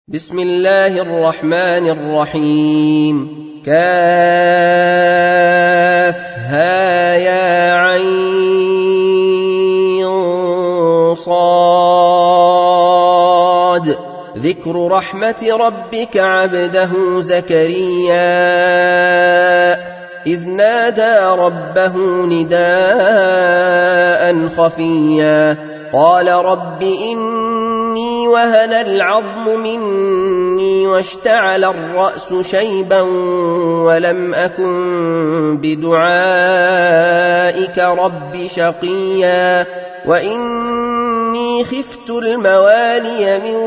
بسم الله الرحمن الرحيم. كافها يا عين صاد. ذكر رحمة ربك عبده زكريا إذ نادى ربه نداء خفيا قال رب إني وهن العظم مني واشتعل الرأس شيبا ولم أكن بدعائك رب شقيا وإني خفت الموالي من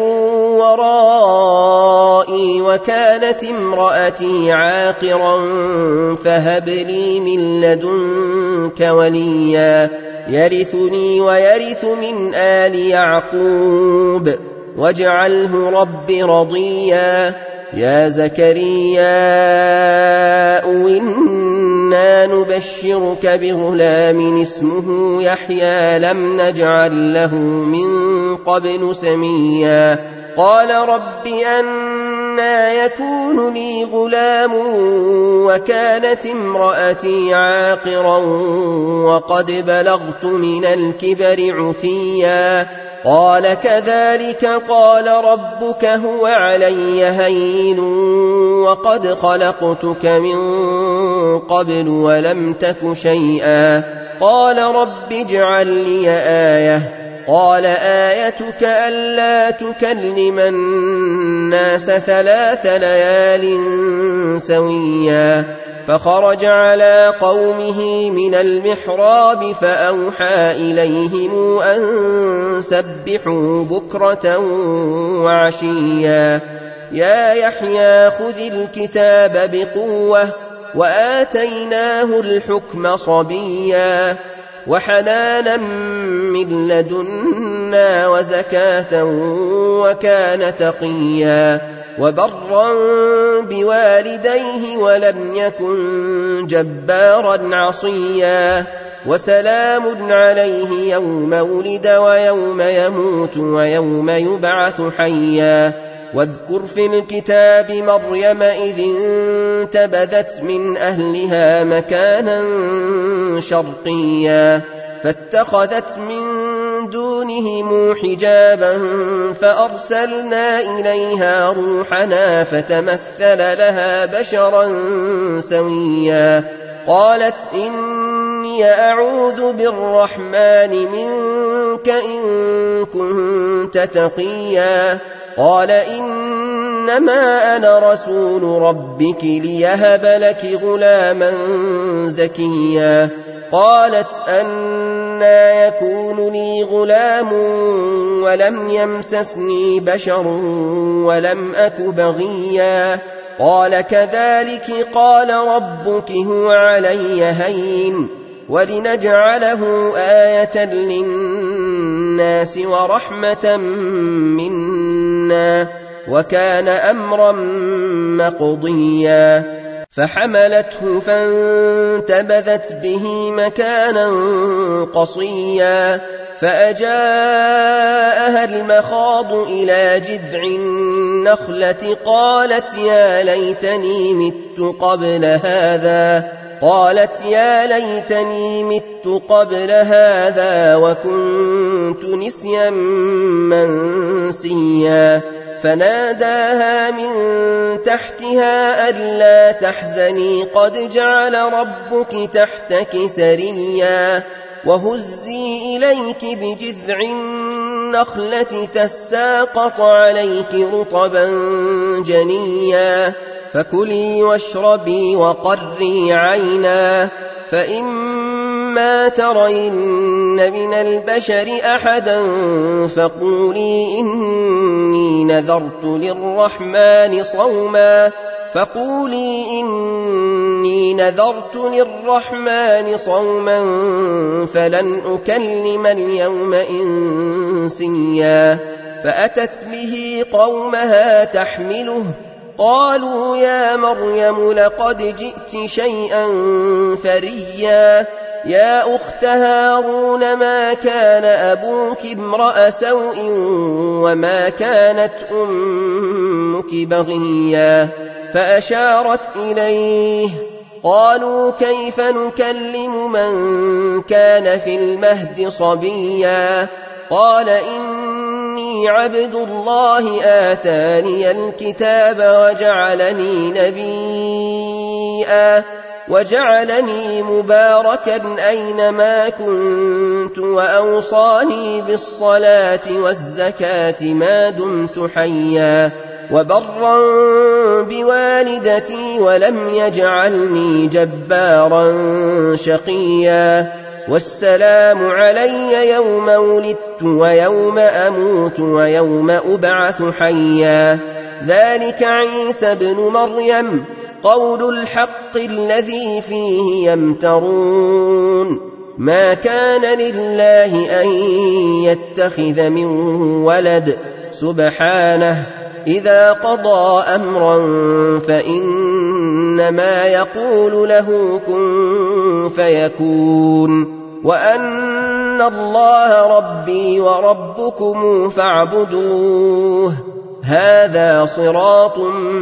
ورائي وكانت امرأتي عاقرا فهب لي من لدنك وليا يرثني ويرث من آل يعقوب واجعله رب رضيا. يا زكريا إنا نبشرك بغلام اسمه يحيى لم نجعل له من قبل سميا قال رب أنى يكون لي غلام وكانت امرأتي عاقرا وقد بلغت من الكبر عتيا قال كذلك قال ربك هو علي هين وقد خلقتك من قبل ولم تك شيئا قال رب اجعل لي آية قال آيتك ألا تكلم الناس 3 ليال سويا فخرج على قومه من المحراب فأوحى إليهم أن سبحوا بكرة وعشيا يا يحيى خذ الكتاب بقوة وآتيناه الحكم صبيا وحنانا من لدنا وزكاة وكان تقيا وبرا بوالديه ولم يكن جبارا عصيا وسلام عليه يوم ولد ويوم يموت ويوم يبعث حيا واذكر في الكتاب مريم إذ انتبذت من أهلها مكانا شرقيا فاتخذت من دونهم حجابا فأرسلنا إليها روحنا فتمثل لها بشرا سويا قالت إني أعوذ بالرحمن منك إن كنت تقيا قال إنما أنا رسول ربك ليهب لك غلاما زكيا قالت أنى يكون لي غلام ولم يمسسني بشر ولم أك بغيا قال كذلك قال ربك هو علي هين ولنجعله آية للناس ورحمة منا وكان أمرا مقضيا فحملته فانتبذت به مكانا قصيا فأجاءها المخاض إلى جذع النخلة قالت يا ليتني مت قبل هذا وكنت نسيا منسيا فناداها من تحتها ألا تحزني قد جعل ربك تحتك سريا وهزي إليك بجذع النخلة تساقط عليك رطبا جنيا فكلي واشربي وقري عينا فإما ترين من البشر أحدا فقولي إني نذرت للرحمن صوما فلن أكلم اليوم إنسيا فأتت به قومها تحمله قالوا يا مريم لقد جئت شيئا فريا يا أخت هارون ما كان أبوك امرأ سوء وما كانت أمك الملك بغيا فأشارت إليه قالوا كيف نكلم من كان في المهد صبيا قال إني عبد الله آتاني الكتاب وجعلني نبيا وجعلني مباركا أينما كنت وأوصاني بالصلاة والزكاة ما دمت حيا وبرا بوالدتي ولم يجعلني جبارا شقيا والسلام علي يوم ولدت ويوم أموت ويوم أبعث حيا ذلك عيسى ابن مريم قول الحق الذي فيه يمترون ما كان لله أن يتخذ من ولد سبحانه إذا قضى أمرا فإنما يقول له كن فيكون وأن الله ربي وربكم فاعبدوه هذا صراط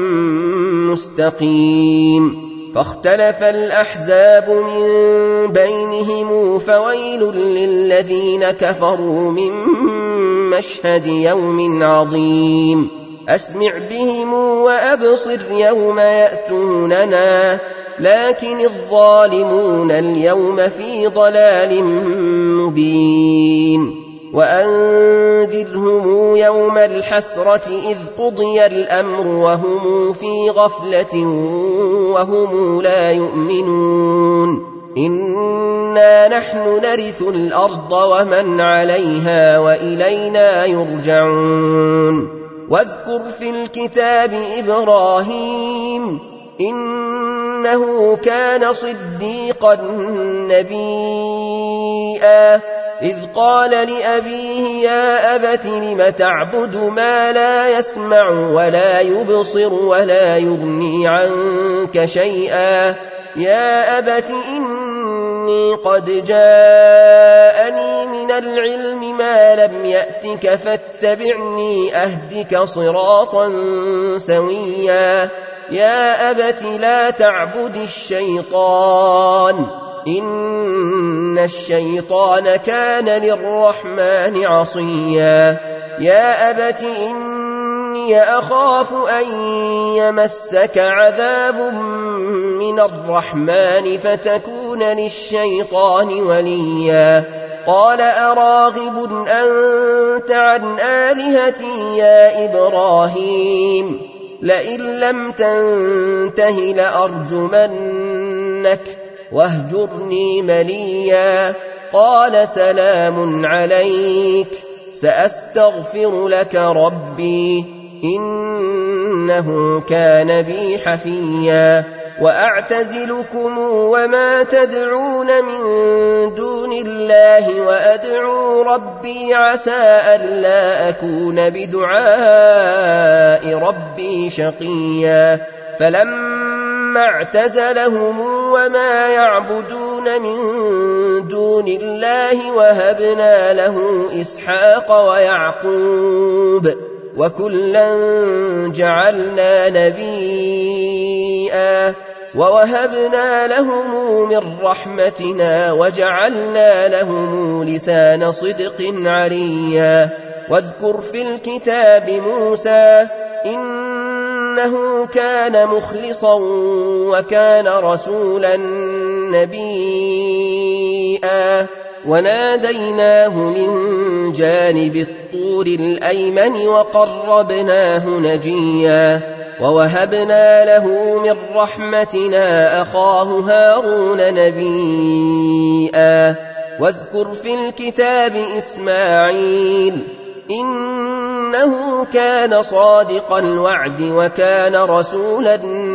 مستقيم فاختلف الأحزاب من بينهم فويل للذين كفروا من مشهد يوم عظيم أسمع بهم وأبصر يوم يأتوننا لكن الظالمون اليوم في ضلال مبين وأنذرهم يوم الحسرة إذ قضي الأمر وهم في غفلة وهم لا يؤمنون إنا نحن نرث الأرض ومن عليها وإلينا يرجعون واذكر في الكتاب إبراهيم إنه كان صديقا نبيا إذ قال لأبيه يا أبت لم تعبد ما لا يسمع ولا يبصر ولا يغني عنك شيئا يا أبت إني قد جاءني من العلم ما لم يأتك فاتبعني أهدك صراطا سويا يا أبت لا تعبد الشيطان إن الشيطان كان للرحمن عصيا يا أبت إني أخاف أن يمسك عذاب من الرحمن فتكون للشيطان وليا قال أراغب أنت عن آلهتي يا إبراهيم لئن لم تنته لأرجمنك واهجرني مليا قال سلام عليك سأستغفر لك ربي إنه كان بي حفيا وأعتزلكم وما تدعون من دون الله وأدعو ربي عسى ألا أكون بدعاء ربي شقيا فلما اعتزلهم وما يعبدون من دون الله وهبنا له إسحاق ويعقوب وكلا جعلنا نبيا ووهبنا لهم من رحمتنا وجعلنا لهم لسان صدق عليا واذكر في الكتاب موسى إنه كان مخلصا وكان رسولا نبيا وناديناه من جانب الطور الأيمن وقربناه نجيا ووهبنا له من رحمتنا أخاه هارون نبيا واذكر في الكتاب إسماعيل إنه كان صادق الوعد وكان رسولا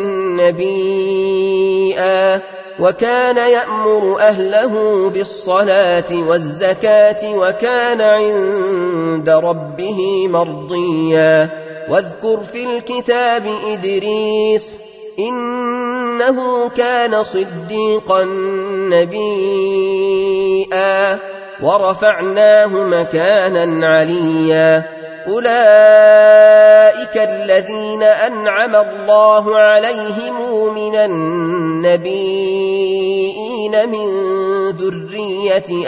نبيا وكان يأمر أهله بالصلاة والزكاة وكان عند ربه مرضيا واذكر في الكتاب إدريس إنه كان صديقا نبيا ورفعناه مكانا عليا أولئك الذين أنعم الله عليهم من النبيين من ذرية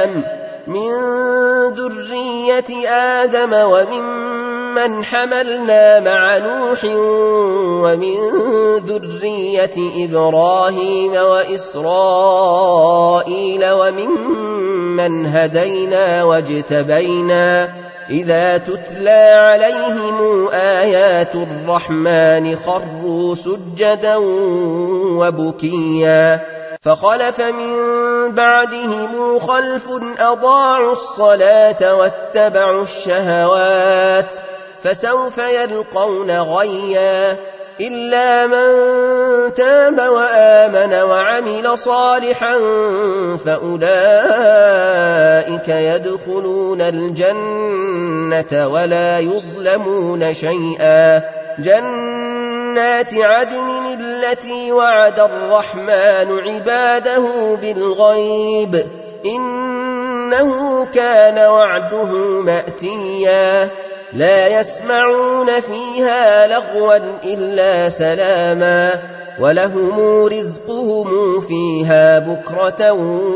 آدم وممن حملنا مع نوح ومن ذرية إبراهيم وإسرائيل وممن هدينا واجتبينا إذا تتلى عليهم آيات الرحمن خروا سجدا وبكيا فخلف من بعدهم خلف أضاعوا الصلاة واتبعوا الشهوات فسوف يلقون غيا إلا من تاب وآمن وعمل صالحا فأولئك يدخلون الجنة ولا يظلمون شيئا جنات عدن التي وعد الرحمن عباده بالغيب إنه كان وعده مأتيا لا يسمعون فيها لغوا إلا سلاما ولهم رزقهم فيها بكرة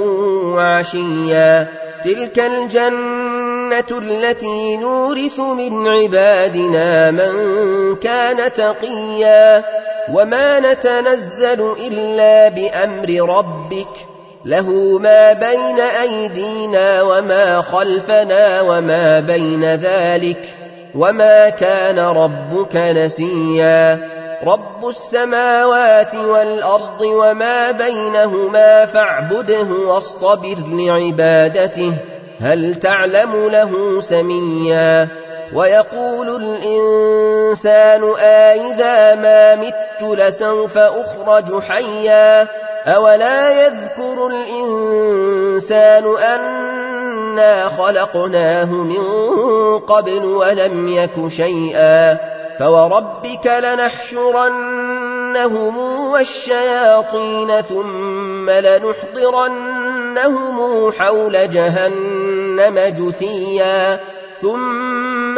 وعشيا تلك الجنة التي نورث من عبادنا من كان تقيا وما نتنزل إلا بأمر ربك له ما بين أيدينا وما خلفنا وما بين ذلك وما كان ربك نسيا رب السماوات والأرض وما بينهما فاعبده واصطبر لعبادته هل تعلم له سميا ويقول الإنسان أإذا ما مت لسوف أخرج حيا أولا يذكر الإنسان أنا خلقناه من قبل ولم يك شيئا فوربك لنحشرنهم والشياطين ثم لنحضرنهم حول جهنم جثيا ثم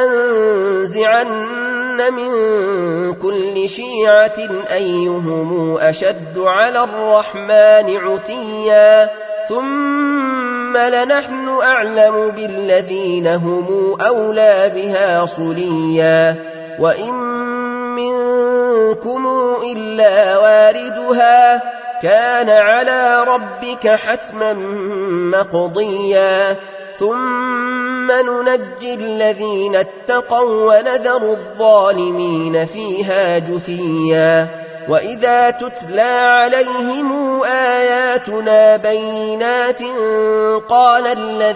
لننزعن من كل شيعة أيهم أشد على الرحمن عتيا ثم لنحن أعلم بالذين هم أولى بها صليا وإن منكم إلا واردها كان على ربك حتما مقضيا ثم ننجي الذين اتقوا ونذر الظالمين فيها جثيا وإذا تتلى عليهم آياتنا بينات قال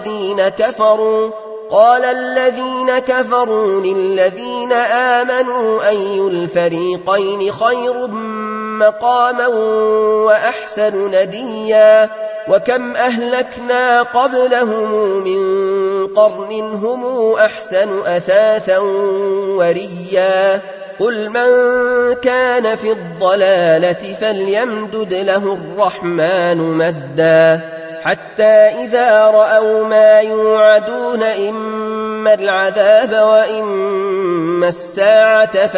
الذين كفروا للذين آمنوا أي الفريقين خير مقاما وأحسن نديا وكم أهلكنا قبلهم من قرن هم أحسن أثاثا وريا قل من كان في الضلالة فليمدد له الرحمن مدا حتى إذا رأوا ما يوعدون إما العذاب وإما الساعة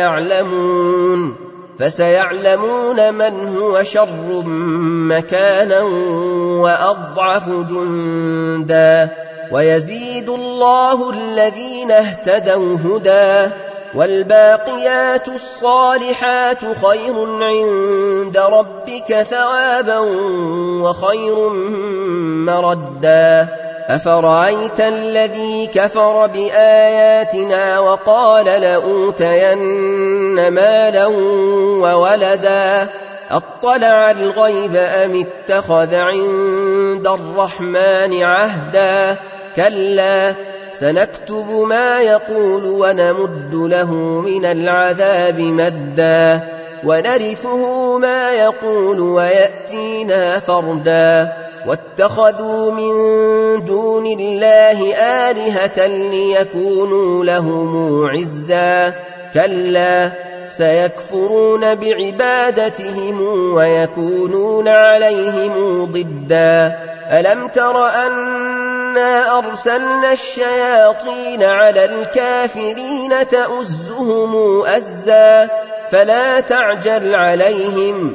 فسيعلمون من هو شر مكانا وأضعف جندا ويزيد الله الذين اهتدوا هدى والباقيات الصالحات خير عند ربك ثوابا وخير مردا أفرأيت الذي كفر بآياتنا وقال لأوتين مالا وولدا أطلع الغيب أم اتخذ عند الرحمن عهدا كلا سنكتب ما يقول ونمد له من العذاب مدا ونرثه ما يقول ويأتينا فردا واتخذوا من دون الله آلهة ليكونوا لهم عزا كلا سيكفرون بعبادتهم ويكونون عليهم ضدا ألم تر أنا أرسلنا الشياطين على الكافرين تؤزهم أزا فلا تعجل عليهم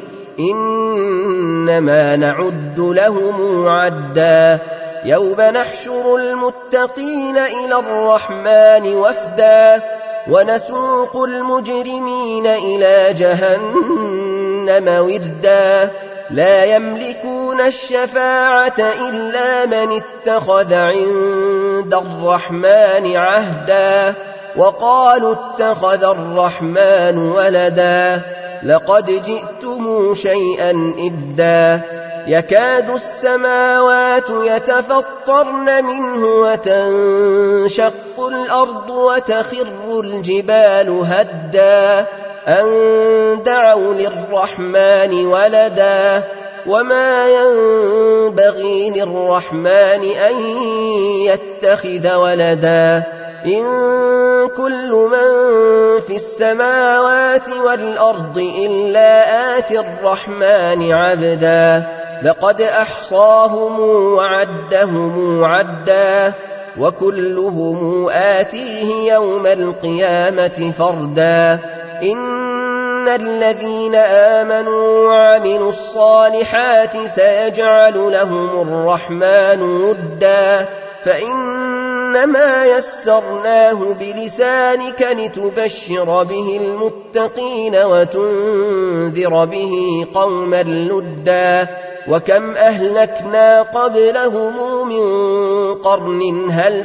إنما نعد لهم عدا يوم نحشر المتقين إلى الرحمن وفدا ونسوق المجرمين إلى جهنم وردا لا يملكون الشفاعة إلا من اتخذ عند الرحمن عهدا وقالوا اتخذ الرحمن ولدا لقد جئتم شيئا إدا يكاد السماوات يتفطرن منه وتنشق الأرض وتخر الجبال هدا أن دعوا للرحمن ولدا وما ينبغي للرحمن أن يتخذ ولدا إن كل من في السماوات والأرض إلا آتي الرحمن عبدا لقد أحصاهم وعدهم عدا وكلهم آتيه يوم القيامة فردا إن الذين آمنوا وعملوا الصالحات سيجعل لهم الرحمن ودا فإنما يسرناه بلسانك لتبشر به المتقين وتنذر به قوما لدا وكم أهلكنا قبلهم من قرن هل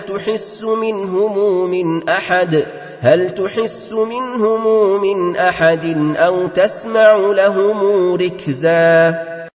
تحس منهم من أحد أو تسمع لهم ركزا